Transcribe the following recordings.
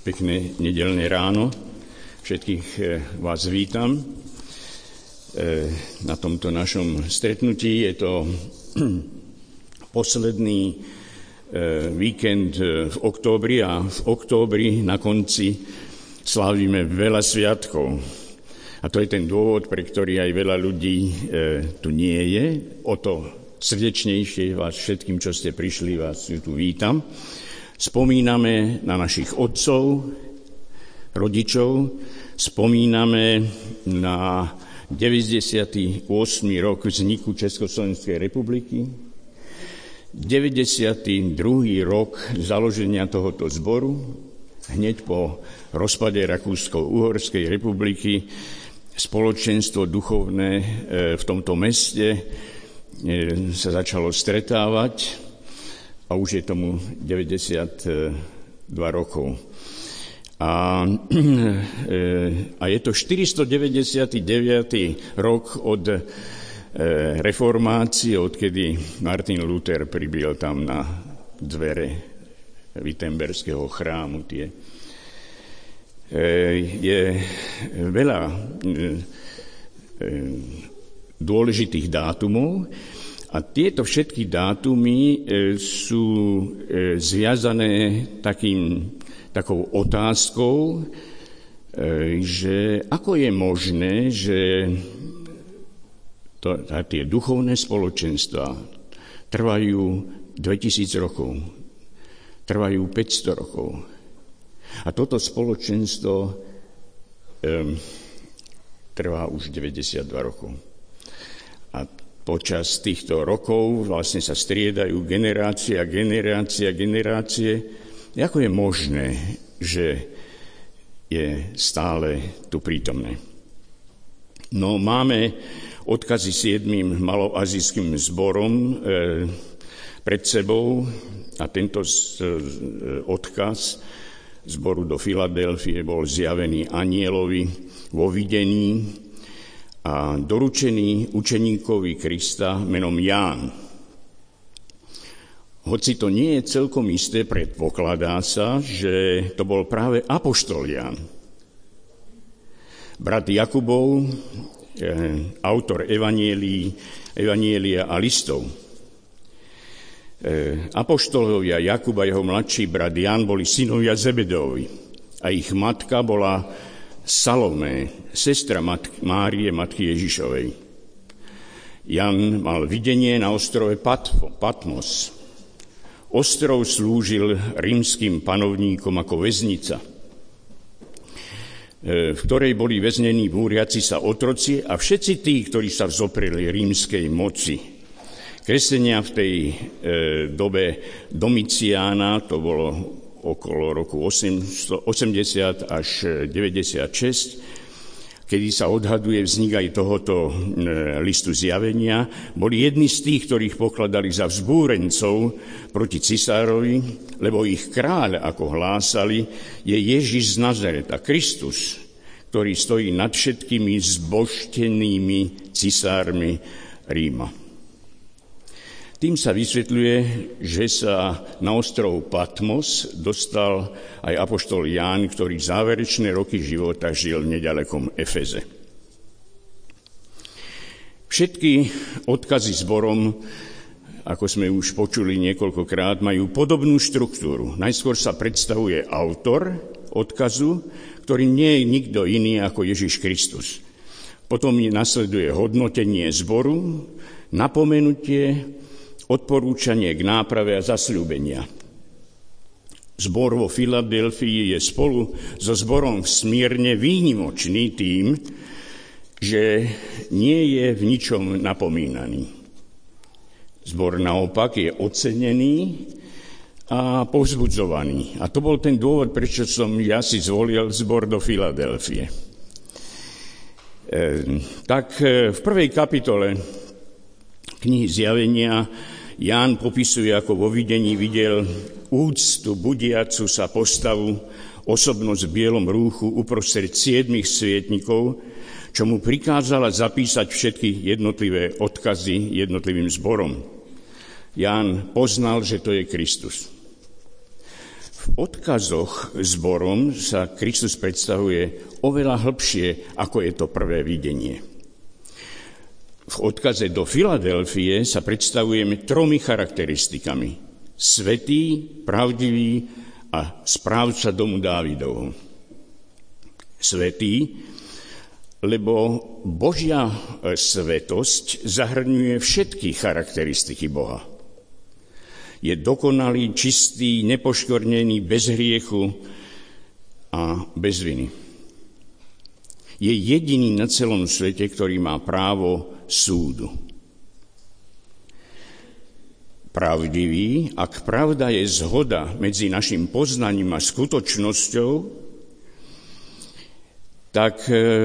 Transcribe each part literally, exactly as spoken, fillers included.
Pekné nedeľné ráno. Všetkých vás vítam na tomto našom stretnutí. Je to posledný víkend v októbri a v októbri na konci slávime veľa sviatkov. A to je ten dôvod, pre ktorý aj veľa ľudí tu nie je. O to srdečnejšie vás všetkým, čo ste prišli, vás tu vítam. Spomíname na našich otcov, rodičov, spomíname na deväťdesiaty ôsmy rok vzniku Československej republiky, deväťdesiaty druhý rok založenia tohoto zboru, hneď po rozpade Rakúsko-Uhorskej republiky, spoločenstvo duchovné v tomto meste sa začalo stretávať, a už je tomu deväťdesiatdva rokov. A, a je to štyristodeväťdesiaty deviaty rok od reformácie, odkedy Martin Luther pribil tam na dvere Wittenberského chrámu tie. Je veľa dôležitých dátumov, a tieto všetky dátumy sú zviazané takým, takou otázkou, že ako je možné, že to, tie duchovné spoločenstvá trvajú dvetisíc rokov, trvajú päťsto rokov. A toto spoločenstvo um, trvá už deväťdesiatdva rokov. A počas týchto rokov vlastne sa striedajú generácie a generácie a generácie. Ako je možné, že je stále tu prítomné? No, máme odkazy siedmým maloazijským zborom e, pred sebou a tento z, e, odkaz zboru do Filadelfie bol zjavený anjelovi vo videní a doručený učeníkovi Krista menom Ján. Hoci to nie je celkom isté, predpokladá sa, že to bol práve apoštol Ján. Brat Jakubov, eh, autor evanielí, evanielia a listov. Eh, apoštolovia Jakub a jeho mladší brat Ján boli synovia Zebedovi a ich matka bola Salomé, sestra matky, Márie, matky Ježišovej. Jan mal videnie na ostrove Patmos. Ostrov slúžil rímskym panovníkom ako väznica, v ktorej boli väznení búriaci sa otroci a všetci tí, ktorí sa vzopreli rímskej moci. Kresťania v tej e, dobe Domiciána, to bolo okolo roku osemdesiat až deväťdesiatšesť, kedy sa odhaduje vznik aj tohoto listu zjavenia, boli jedni z tých, ktorých pokladali za vzbúrencov proti cisárovi, lebo ich kráľ, ako hlásali, je Ježiš z Nazareta, Kristus, ktorý stojí nad všetkými zbožtenými cisármi Ríma. Tým sa vysvetľuje, že sa na ostrov Patmos dostal aj apoštol Ján, ktorý záverečné roky života žil v nedalekom Efeze. Všetky odkazy zborom, ako sme už počuli niekoľkokrát, majú podobnú štruktúru. Najskôr sa predstavuje autor odkazu, ktorý nie je nikto iný ako Ježiš Kristus. Potom nasleduje hodnotenie zboru, napomenutie, odporúčanie k náprave a zasľúbenia. Zbor vo Filadelfii je spolu so zborom v Smírne výnimočný tým, že nie je v ničom napomínaný. Zbor naopak je ocenený a povzbudzovaný. A to bol ten dôvod, prečo som ja si zvolil zbor do Filadelfie. E, tak v prvej kapitole knihy Zjavenia Ján popisuje, ako vo videní videl úctu budiacu sa postavu, osobnosť v bielom rúchu uprostred siedmich svietnikov, čo mu prikázala zapísať všetky jednotlivé odkazy jednotlivým zborom. Ján poznal, že to je Kristus. V V odkazoch zborom sa Kristus predstavuje oveľa hlbšie, ako je to prvé videnie. V odkaze do Filadelfie sa predstavujeme tromi charakteristikami. Svätý, pravdivý a správca domu Dávidovho. Svätý, lebo Božia svätosť zahrňuje všetky charakteristiky Boha. Je dokonalý, čistý, nepoškvrnený, bez hriechu a bez viny. Je jediný na celom svete, ktorý má právo súdu. Pravdivý, ak pravda je zhoda medzi našim poznaním a skutočnosťou, tak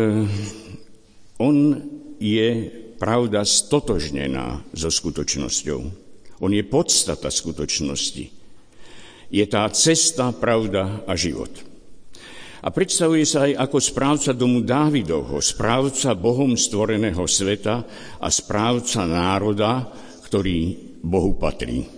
on je pravda stotožnená so skutočnosťou. On je podstata skutočnosti. Je tá cesta, pravda a život. A predstavuje sa aj ako správca domu Dávidovho, správca Bohom stvoreného sveta a správca národa, ktorý Bohu patrí.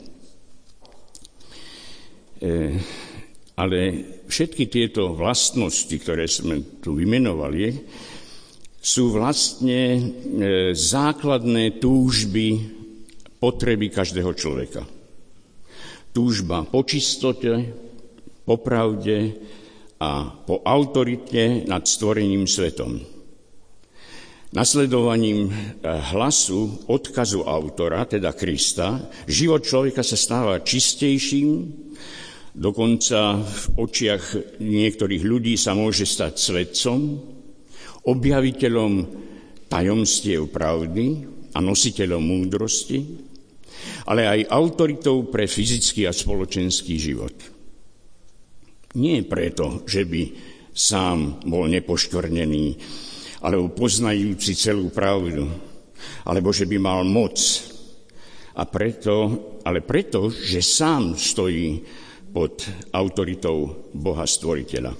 E, ale všetky tieto vlastnosti, ktoré sme tu vymenovali, sú vlastne e, základné túžby, potreby každého človeka. Túžba po čistote, po pravde a po autorite nad stvorením svetom. Nasledovaním hlasu, odkazu autora, teda Krista, život človeka sa stáva čistejším, dokonca v očiach niektorých ľudí sa môže stať svedcom, objaviteľom tajomstiev pravdy a nositeľom múdrosti, ale aj autoritou pre fyzický a spoločenský život. Nie preto, že by sám bol nepoškvrnený, alebo poznajúci celú pravdu, alebo že by mal moc, a preto, ale preto, že sám stojí pod autoritou Boha Stvoriteľa.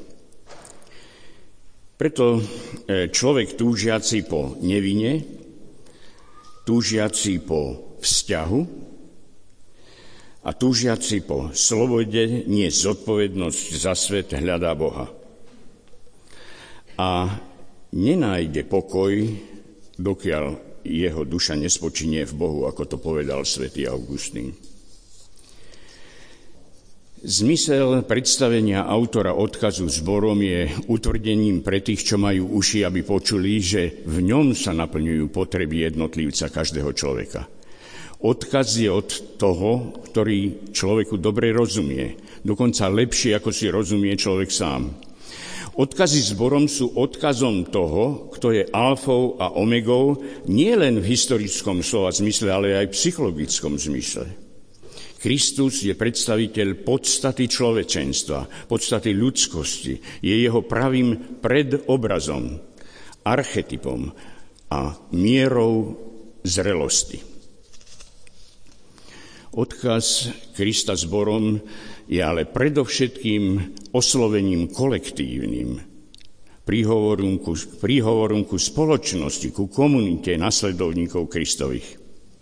Preto človek túžiaci po nevine, túžiaci po vzťahu a túžiaci po slobode niesť zodpovednosť za svet hľadá Boha. A nenájde pokoj, dokiaľ jeho duša nespočinie v Bohu, ako to povedal svätý Augustín. Zmysel predstavenia autora odkazu zborom je utvrdením pre tých, čo majú uši, aby počuli, že v ňom sa naplňujú potreby jednotlivca každého človeka. Odkaz je od toho, ktorý človeku dobre rozumie, dokonca lepšie, ako si rozumie človek sám. Odkazy zborom sú odkazom toho, kto je alfou a omegou, nie len v historickom slova zmysle, ale aj v psychologickom zmysle. Kristus je predstaviteľ podstaty človečenstva, podstaty ľudskosti, je jeho pravým predobrazom, archetypom a mierou zrelosti. Odkaz Krista zborom je ale predovšetkým oslovením kolektívnym, príhovorom ku, príhovorom ku spoločnosti, ku komunite nasledovníkov Kristových.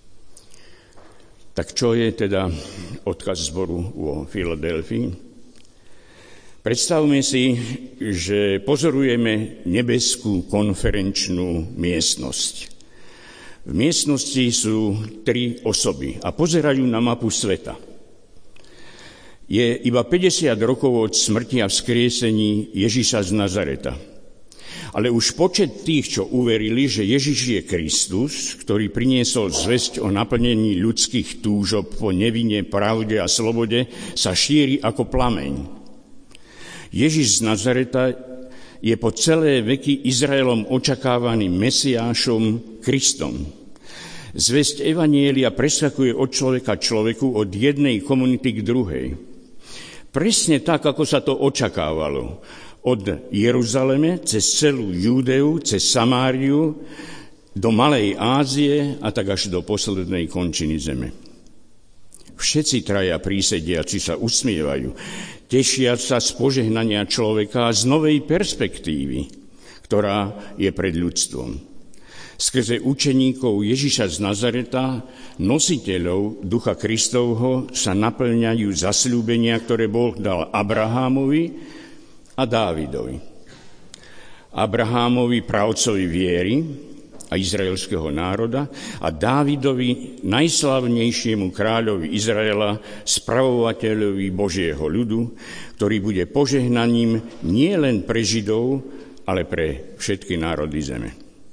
Tak čo je teda odkaz zboru vo Filadelfii? Predstavme si, že pozorujeme nebeskú konferenčnú miestnosť. V miestnosti sú tri osoby a pozerajú na mapu sveta. Je iba päťdesiat rokov od smrti a vzkriesení Ježiša z Nazareta. Ale už počet tých, čo uverili, že Ježiš je Kristus, ktorý priniesol zvesť o naplnení ľudských túžob po nevine, pravde a slobode, sa šíri ako plameň. Ježiš z Nazareta je po celé veky Izraelom očakávaným Mesiášom, Kristom. Zvesť evanjelia preskakuje od človeka človeku, od jednej komunity k druhej. Presne tak, ako sa to očakávalo. Od Jeruzaleme cez celú Júdeu, cez Samáriu, do Malej Ázie a tak až do poslednej končiny zeme. Všetci traja prísediaci sa usmievajú, tešia sa z požehnania človeka a z novej perspektívy, ktorá je pred ľudstvom. Skrze učeníkov Ježiša z Nazareta, nositeľov Ducha Kristovho, sa naplňajú zasľúbenia, ktoré Boh dal Abrahámovi a Dávidovi. Abrahámovi, pravcovi viery a izraelského národa, a Dávidovi, najslávnejšiemu kráľovi Izraela, spravovateľovi Božieho ľudu, ktorý bude požehnaním nie len pre Židov, ale pre všetky národy zeme.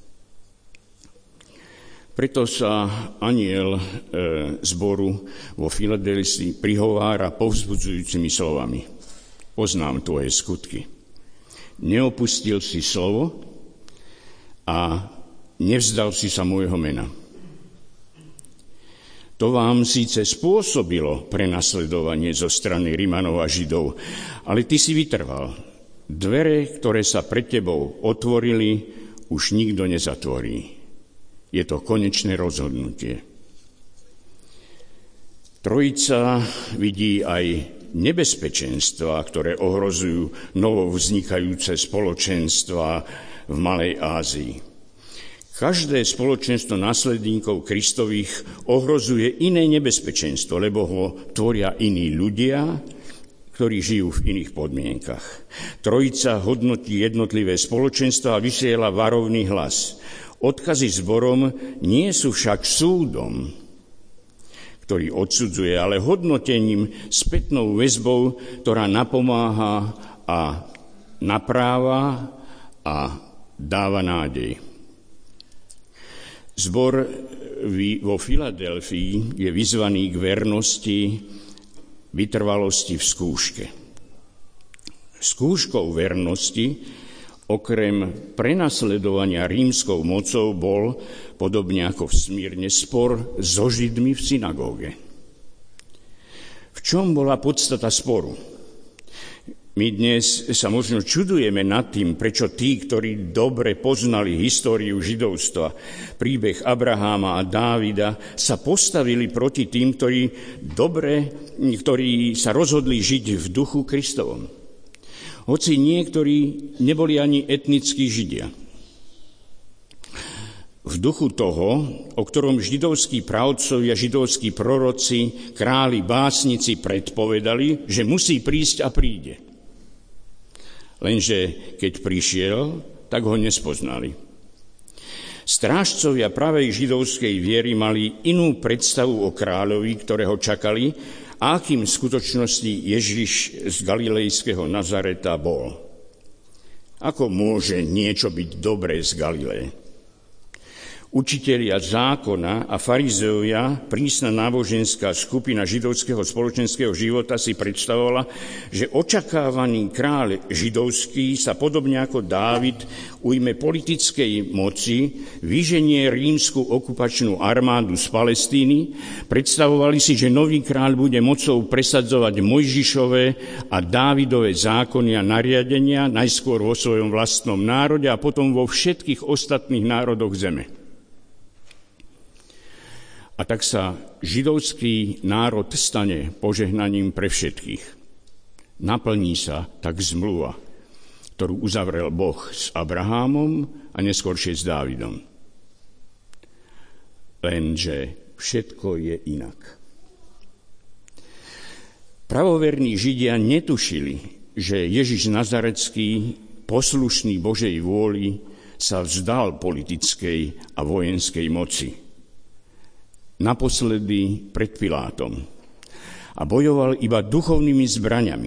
Preto sa anjel e, zboru vo Filadelfii prihovára povzbudzujúcimi slovami. Poznám tvoje skutky. Neopustil si slovo a nevzdal si sa môjho mena. To vám síce spôsobilo prenasledovanie zo strany Rimanov a Židov, ale ty si vytrval. Dvere, ktoré sa pred tebou otvorili, už nikto nezatvorí. Je to konečné rozhodnutie. Trojica vidí aj nebezpečenstvá, ktoré ohrozujú novovznikajúce spoločenstvá v Malej Ázii. Každé spoločenstvo následníkov Kristových ohrozuje iné nebezpečenstvo, lebo ho tvoria iní ľudia, ktorí žijú v iných podmienkach. Trojica hodnotí jednotlivé spoločenstva a vysiela varovný hlas. Odkazy zborom nie sú však súdom, ktorý odsudzuje, ale hodnotením, spätnou väzbou, ktorá napomáha a napráva a dáva nádej. Zbor vo Filadelfii je vyzvaný k vernosti, vytrvalosti v skúške. Skúškou vernosti okrem prenasledovania rímskou mocou bol, podobne ako v Smírne, spor so Židmi v synagóge. V čom bola podstata sporu? My dnes sa možno čudujeme nad tým, prečo tí, ktorí dobre poznali históriu židovstva, príbeh Abraháma a Dávida, sa postavili proti tým, ktorí dobre, ktorí sa rozhodli žiť v duchu Kristovom. Hoci niektorí neboli ani etnickí Židia. V duchu toho, o ktorom židovskí pravcovia, židovskí proroci, králi, básnici predpovedali, že musí prísť a príde. Lenže keď prišiel, tak ho nespoznali. Strážcovia pravej židovskej viery mali inú predstavu o kráľovi, ktorého čakali, a akým v skutočnosti Ježiš z galilejského Nazareta bol. Ako môže niečo byť dobré z Galileje? Učitelia zákona a farizeovia, prísna náboženská skupina židovského spoločenského života si predstavovala, že očakávaný kráľ židovský sa podobne ako Dávid ujme politickej moci, vyženie rímsku okupačnú armádu z Palestíny, predstavovali si, že nový kráľ bude mocou presadzovať Mojžišové a Dávidové zákony a nariadenia, najskôr vo svojom vlastnom národe a potom vo všetkých ostatných národoch zeme. A tak sa židovský národ stane požehnaním pre všetkých. Naplní sa tak zmluva, ktorú uzavrel Boh s Abrahámom a neskôršie s Dávidom. Lenže všetko je inak. Pravoverní Židia netušili, že Ježiš Nazarecký, poslušný Božej vôli, sa vzdal politickej a vojenskej moci. Naposledy pred Pilátom a bojoval iba duchovnými zbraňami.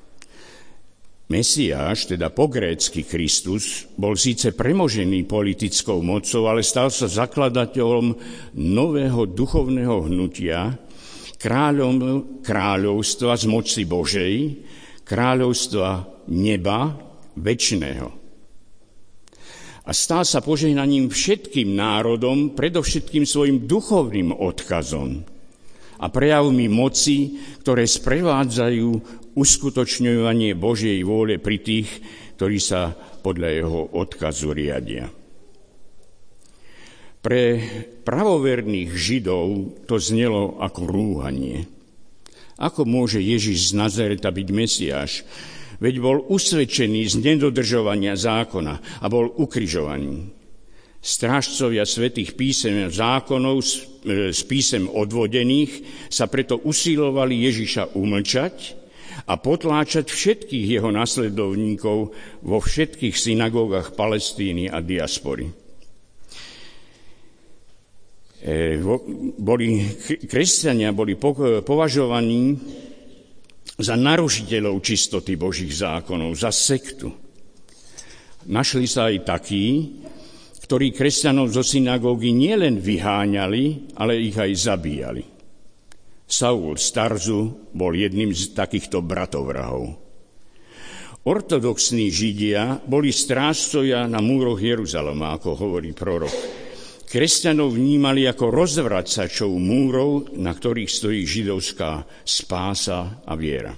Mesiáš, teda po grécky Kristus, bol síce premožený politickou mocou, ale stal sa zakladateľom nového duchovného hnutia, kráľom kráľovstva z moci Božej, kráľovstva neba večného. A stal sa požehnaním všetkým národom, predovšetkým svojim duchovným odkazom a prejavmi moci, ktoré sprevádzajú uskutočňovanie Božej vôle pri tých, ktorí sa podľa jeho odkazu riadia. Pre pravoverných Židov to znelo ako rúhanie. Ako môže Ježiš z Nazareta byť Mesiáš? Veď bol usvedčený z nedodržovania zákona a bol ukrižovaný. Strážcovia svätých písem a zákonov z písem odvodených sa preto usilovali Ježiša umlčať a potláčať všetkých jeho nasledovníkov vo všetkých synagógach Palestíny a diaspory. E, boli, kresťania boli považovaní za narušiteľov čistoty Božích zákonov, za sektu. Našli sa aj takí, ktorí kresťanov zo synagógy nielen vyháňali, ale ich aj zabíjali. Saul z Tarzu bol jedným z takýchto bratovrahov. Ortodoxní Židia boli strážcovia na múroch Jeruzalema, ako hovorí prorok. Kresťanov vnímali ako rozvracačov múrov, na ktorých stojí židovská spása a viera.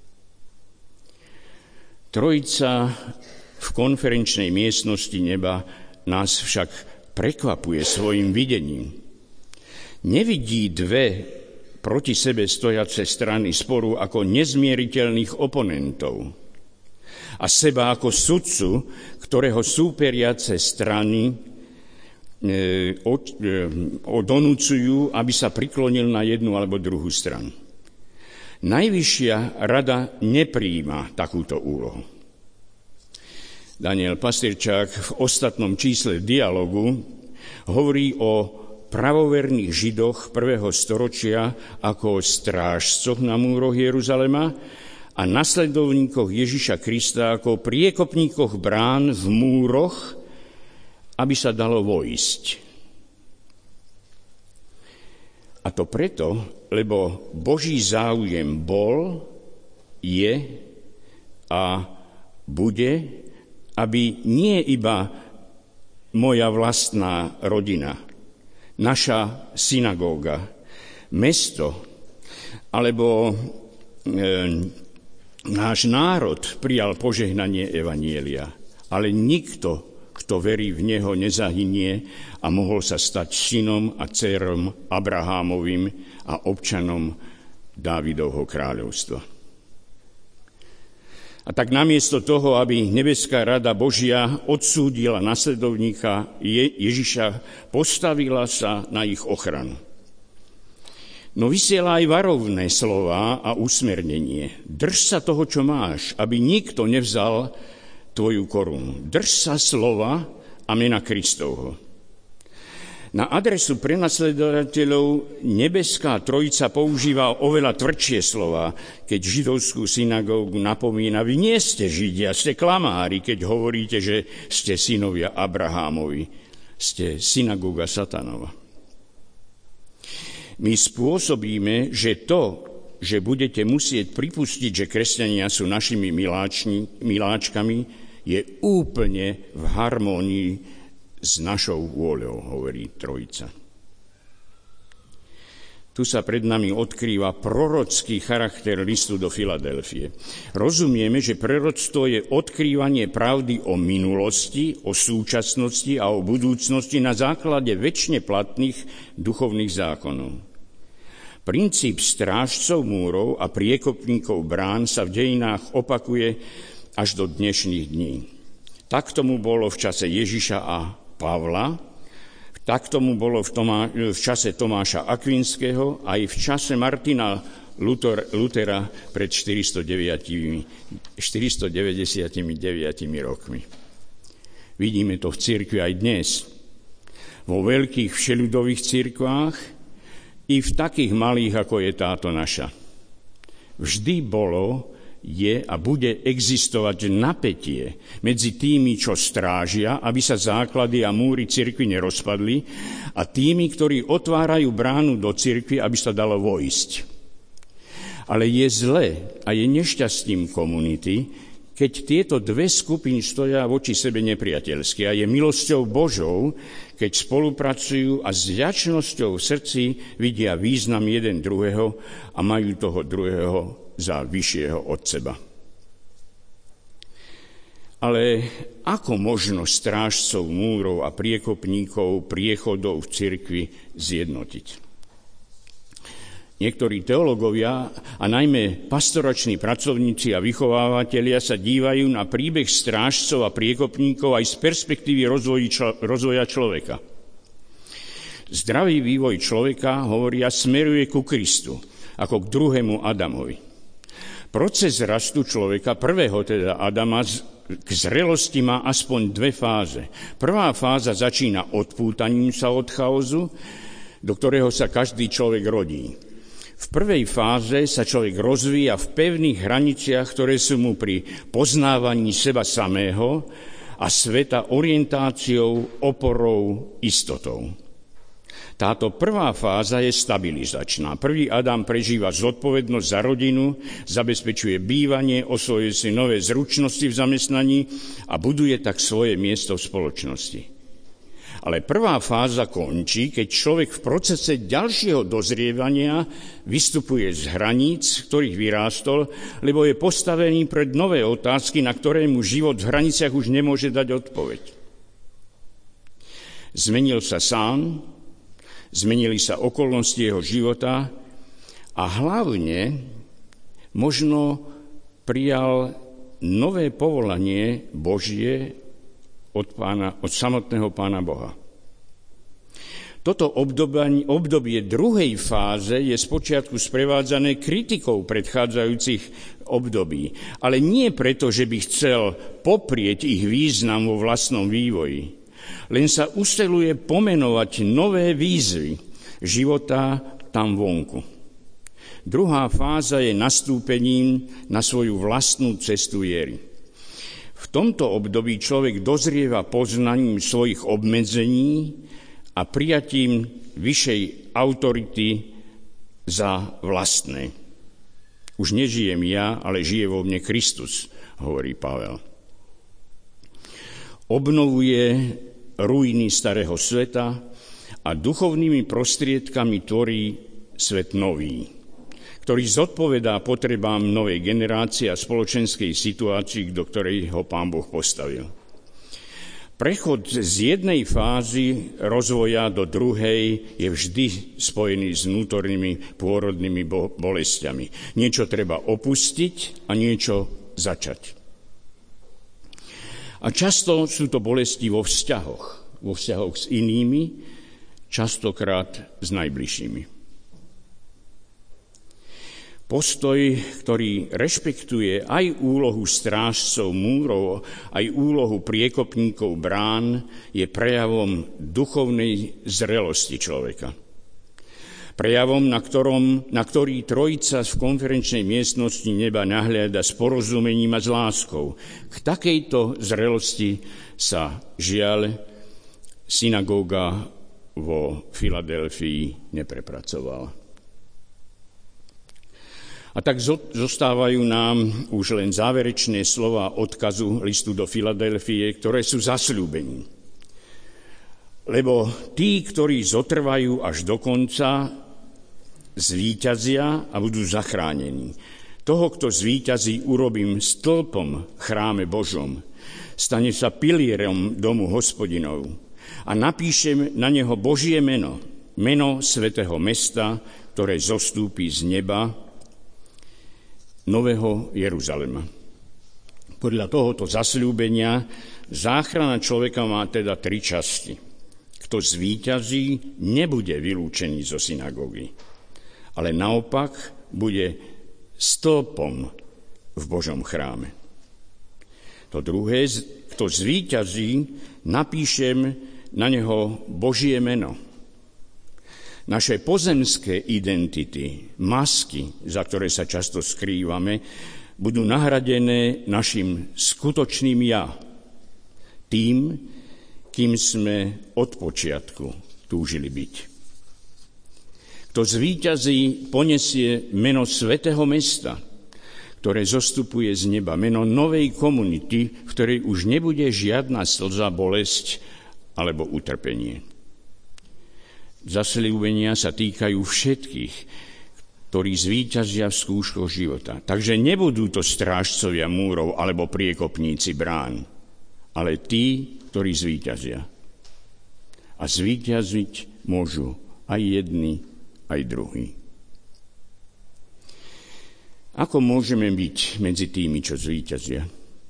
Trojica v konferenčnej miestnosti neba nás však prekvapuje svojim videním. Nevidí dve proti sebe stojace strany sporu ako nezmieriteľných oponentov a seba ako sudcu, ktorého súperiace strany e, od, e, donúcujú, aby sa priklonil na jednu alebo druhú stranu. Najvyššia rada neprijíma takúto úlohu. Daniel Pastierčák v ostatnom čísle Dialogu hovorí o pravoverných Židoch prvého storočia ako o strážcoch na múroch Jeruzalema a nasledovníkoch Ježiša Krista ako priekopníkoch brán v múroch, aby sa dalo vojsť. A to preto, lebo Boží záujem bol, je a bude, aby nie iba moja vlastná rodina, naša synagóga, mesto alebo e, náš národ prijal požehnanie evanjelia, ale nikto, kto verí v neho, nezahynie a mohol sa stať synom a dcérom Abrahámovým a občanom Dávidovho kráľovstva. A tak namiesto toho, aby nebeská rada Božia odsúdila nasledovníka Ježiša, postavila sa na ich ochranu. No vysiela aj varovné slová a usmernenie. Drž sa toho, čo máš, aby nikto nevzal tvoju korunu. Drž sa slova a mena Kristovho. Na adresu prenasledovateľov nebeská trojica používa oveľa tvrdšie slova, keď židovskú synagógu napomína: vy nie ste Židia, ste klamári, keď hovoríte, že ste synovia Abrahámovi, ste synagóga Satanova. My spôsobíme, že to, že budete musieť pripustiť, že kresťania sú našimi miláčni, miláčkami, je úplne v harmónii s našou vôľou, hovorí trojica. Tu sa pred nami odkrýva prorocký charakter listu do Filadelfie. Rozumieme, že proroctvo je odkrývanie pravdy o minulosti, o súčasnosti a o budúcnosti na základe večne platných duchovných zákonov. Princíp strážcov múrov a priekopníkov brán sa v dejinách opakuje až do dnešných dní. Tak tomu bolo v čase Ježiša a Pavla, tak tomu bolo v, Tomá, v čase Tomáša Akvinského aj v čase Martina Luter, Lutera pred štyristodeväťdesiatdeväť rokmi. Vidíme to v cirkvi aj dnes. Vo veľkých všeľudových cirkvách i v takých malých, ako je táto naša. Vždy bolo, je a bude existovať napätie medzi tými, čo strážia, aby sa základy a múry cirkvi nerozpadli, a tými, ktorí otvárajú bránu do cirkvi, aby sa dalo vojsť. Ale je zlé a je nešťastím komunity, keď tieto dve skupiny stoja voči sebe nepriateľsky, a je milosťou Božou, keď spolupracujú a s vďačnosťou v srdci vidia význam jeden druhého a majú toho druhého za vyššieho od seba. Ale ako možno strážcov múrov a priekopníkov priechodov v cirkvi zjednotiť? Niektorí teológovia a najmä pastorační pracovníci a vychovávatelia sa dívajú na príbeh strážcov a priekopníkov aj z perspektívy rozvoja človeka. Zdravý vývoj človeka, hovoria, smeruje ku Kristu, ako k druhému Adamovi. Proces rastu človeka, prvého teda Adama, k zrelosti má aspoň dve fáze. Prvá fáza začína odpútaním sa od chaosu, do ktorého sa každý človek rodí. V prvej fáze sa človek rozvíja v pevných hraniciach, ktoré sú mu pri poznávaní seba samého a sveta orientáciou, oporou, istotou. Táto prvá fáza je stabilizačná. Prvý Adam prežíva zodpovednosť za rodinu, zabezpečuje bývanie, osvojuje si nové zručnosti v zamestnaní a buduje tak svoje miesto v spoločnosti. Ale prvá fáza končí, keď človek v procese ďalšieho dozrievania vystupuje z hraníc, ktorých vyrástol, lebo je postavený pred nové otázky, na ktoré mu život v hraniciach už nemôže dať odpoveď. Zmenil sa sám, zmenili sa okolnosti jeho života a hlavne možno prijal nové povolanie Božie od, pána, od samotného Pána Boha. Toto obdobie, obdobie druhej fáze je spočiatku sprevádzané kritikou predchádzajúcich období, ale nie preto, že by chcel poprieť ich význam vo vlastnom vývoji. Len sa usiluje pomenovať nové výzvy života tam vonku. Druhá fáza je nastúpením na svoju vlastnú cestu viery. V tomto období človek dozrieva poznaním svojich obmedzení a prijatím vyššej autority za vlastné. Už nežijem ja, ale žije vo mne Kristus, hovorí Pavel. Obnovuje ruiny starého sveta a duchovnými prostriedkami tvorí svet nový, ktorý zodpovedá potrebám novej generácie a spoločenskej situácii, do ktorej ho Pán Boh postavil. Prechod z jednej fázy rozvoja do druhej je vždy spojený s vnútornými pôrodnými bolestiami. Niečo treba opustiť a niečo začať. A často sú to bolesti vo vzťahoch, vo vzťahoch s inými, častokrát s najbližšími. Postoj, ktorý rešpektuje aj úlohu strážcov múrov, aj úlohu priekopníkov brán, je prejavom duchovnej zrelosti človeka. Prejavom, na, ktorom, na ktorý trojica v konferenčnej miestnosti neba nahliada s porozumením a s láskou. K takejto zrelosti sa žiaľ synagóga vo Filadelfii neprepracovala. A tak zostávajú nám už len záverečné slova odkazu listu do Filadelfie, ktoré sú zasľúbení. Lebo tí, ktorí zotrvajú až do konca, zvíťazia a budú zachránení. Toho, kto zvíťazí, urobím stĺpom v chráme Božom. Stane sa pilierom domu Hospodinov. A napíšem na neho Božie meno, meno svätého mesta, ktoré zostúpi z neba, Nového Jeruzalema. Podľa tohoto zasľúbenia záchrana človeka má teda tri časti. Kto zvíťazí, nebude vylúčený zo synagógy, ale naopak bude stĺpom v Božom chráme. To druhé, kto zvíťazí, napíšem na neho Božie meno. Naše pozemské identity, masky, za ktoré sa často skrývame, budú nahradené našim skutočným ja. Tým, kým sme od počiatku túžili byť. Kto zvíťazí, ponesie meno svätého mesta, ktoré zostupuje z neba, meno novej komunity, v ktorej už nebude žiadna slza, bolesť alebo utrpenie. Zasľúbenia sa týkajú všetkých, ktorí zvíťazia v skúškoch života. Takže nebudú to strážcovia múrov alebo priekopníci brán, ale tí, ktorí zvíťazia. A zvíťaziť môžu aj jedni, aj druhí. Ako môžeme byť medzi tými, čo zvíťazia?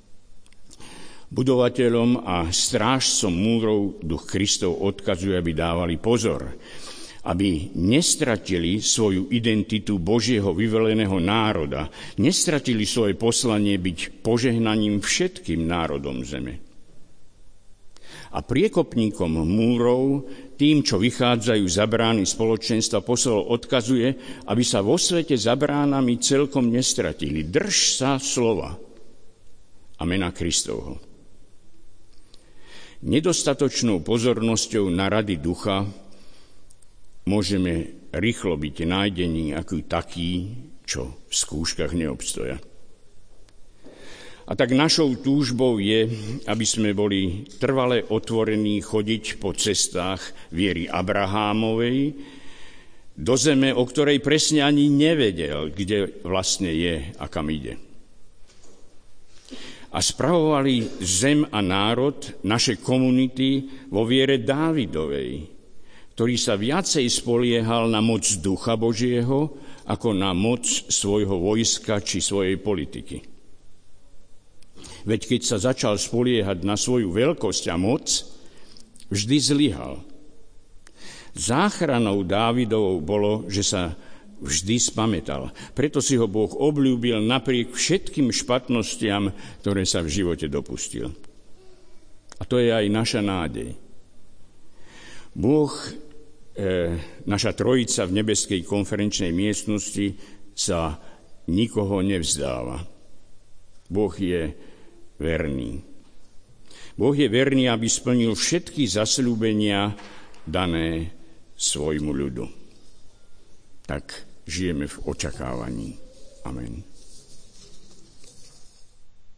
Budovateľom a strážcom múrov duch Kristov odkazuje, aby dávali pozor, aby nestratili svoju identitu Božieho vyvoleného národa, nestratili svoje poslanie byť požehnaním všetkým národom zeme. A priekopníkom múrov, tým, čo vychádzajú za brány spoločenstva, posol odkazuje, aby sa vo svete za bránami celkom nestratili. Drž sa slova a mena Kristovho. Nedostatočnou pozornosťou na rady ducha môžeme rýchlo byť nájdení ako takí, čo v skúškach neobstoja. A tak našou túžbou je, aby sme boli trvale otvorení chodiť po cestách viery Abrahámovej do zeme, o ktorej presne ani nevedel, kde vlastne je a kam ide. A spravovali zem a národ, naše komunity vo viere Dávidovej, ktorý sa viacej spoliehal na moc Ducha Božieho ako na moc svojho vojska či svojej politiky. Veď keď sa začal spoliehať na svoju veľkosť a moc, vždy zlyhal. Záchranou Dávidovou bolo, že sa vždy spamätal. Preto si ho Boh obľúbil napriek všetkým špatnostiam, ktoré sa v živote dopustil. A to je aj naša nádej. Boh, e, naša trojica v nebeskej konferenčnej miestnosti, sa nikoho nevzdáva. Boh je verný. Boh je verný, aby splnil všetky zasľúbenia dané svojmu ľudu. Tak žijeme v očakávaní. Amen.